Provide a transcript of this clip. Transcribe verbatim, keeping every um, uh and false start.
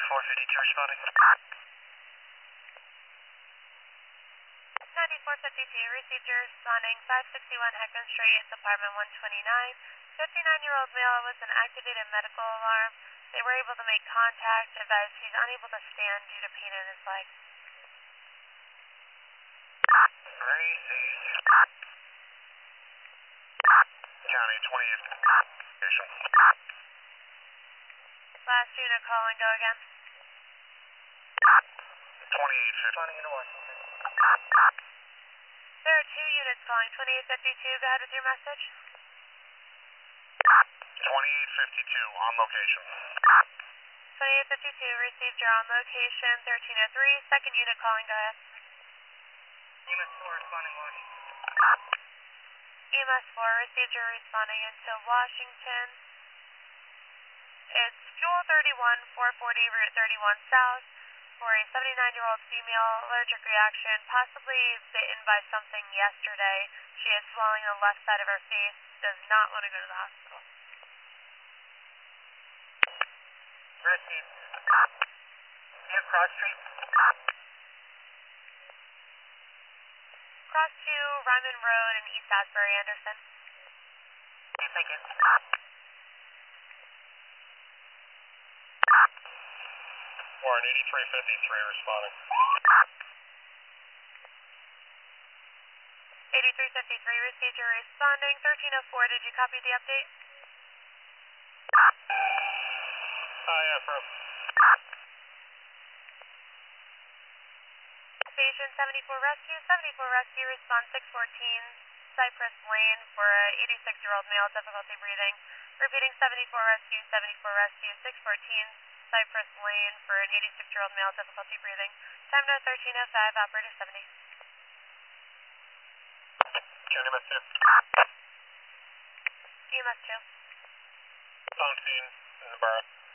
four fifty-two responding. ninety-four fifty-two, received your responding five sixty-one Heckman Street, apartment one twenty-nine. fifty-nine-year-old male with an activated medical alarm. They were able to make contact, advised he's unable to stand due to pain in his leg. Received. County twenty-eight. Station. Last unit, call and go again. twenty-eight fifty. Responding into Washington. There are two units calling, twenty-eight fifty-two, go ahead with your message. twenty-eight fifty-two, on location. twenty-eight fifty-two, received your on location, thirteen oh three, second unit calling, go ahead. E M S four responding Washington. E M S four, received your responding into Washington. It's Fuel thirty-one, four forty, Route thirty-one South, for a seventy-nine-year-old female, allergic reaction, possibly bitten by something yesterday. She has swelling on the left side of her face, does not want to go to the hospital. Received. Near Cross Street. Cross to Ryman Road in East Asbury, Anderson. Okay, thank you. Warren, eighty-three fifty-three responding. eighty-three fifty-three, received your responding, thirteen oh four, did you copy the update? Uh, yeah, from. Station seventy-four Rescue, seventy-four Rescue, response six fourteen, Cypress Lane for a eighty-six-year-old male, difficulty breathing. Repeating seventy-four Rescue, seventy-four Rescue, six fourteen, Cypress Lane for an eighty-six-year-old male, difficulty breathing. Time now thirteen oh five, operator seventy. County E M S two. E M S two. On scene in the borough.